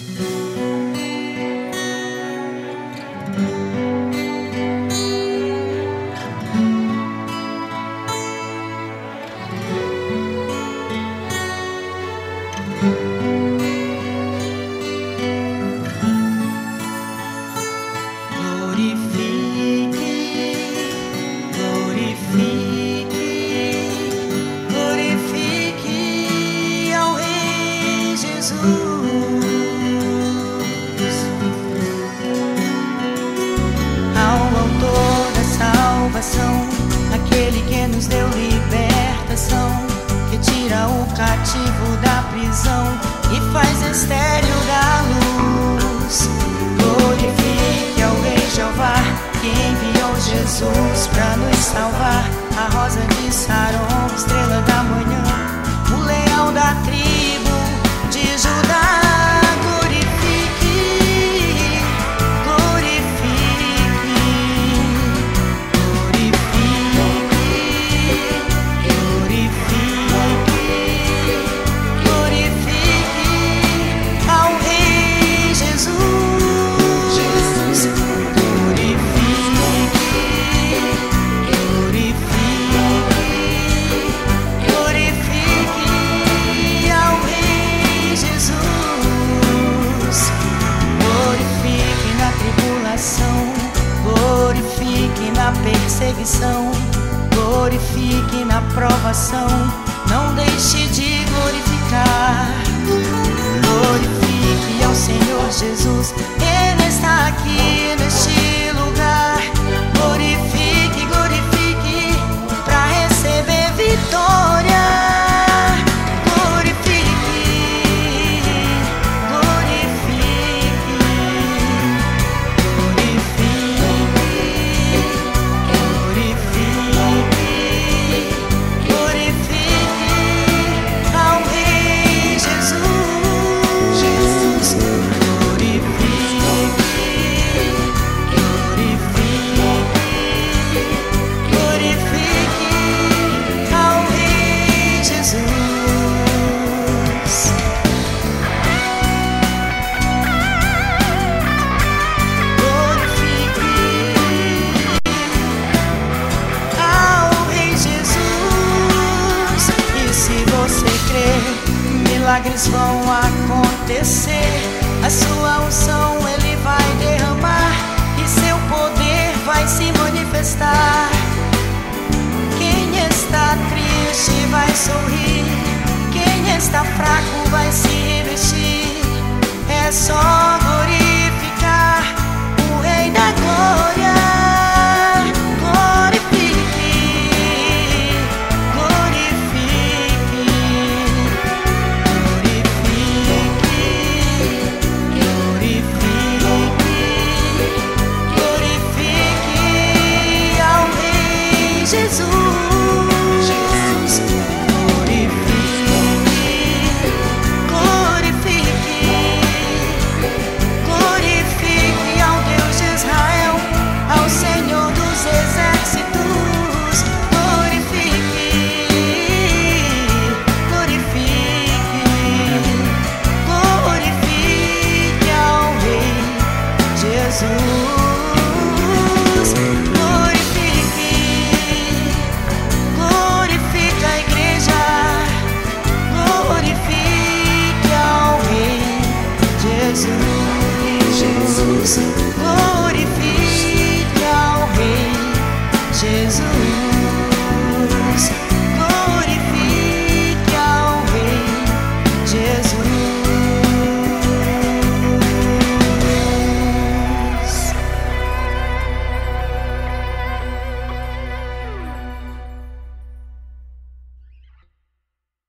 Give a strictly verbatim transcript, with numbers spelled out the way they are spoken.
Aquele que nos deu libertação, que tira o cativo da prisão e faz estéril da luz. Glorifique ao Rei Jeová, que enviou Jesus pra nos salvar. A rosa de Saron, estrela da manhã, o leão da tribo de Judá. Glorifique na perseguição, glorifique na provação, não deixe de glorificar. Glorifique ao Senhor Jesus, Ele está aqui neste lugar. Glorifique, glorifique para receber vitória. Milagres vão acontecer, a sua unção Ele vai derramar e seu poder vai se manifestar. Quem está triste vai sorrir, quem está fraco vai se revestir. É só glorificar o Rei da Glória. Jesus.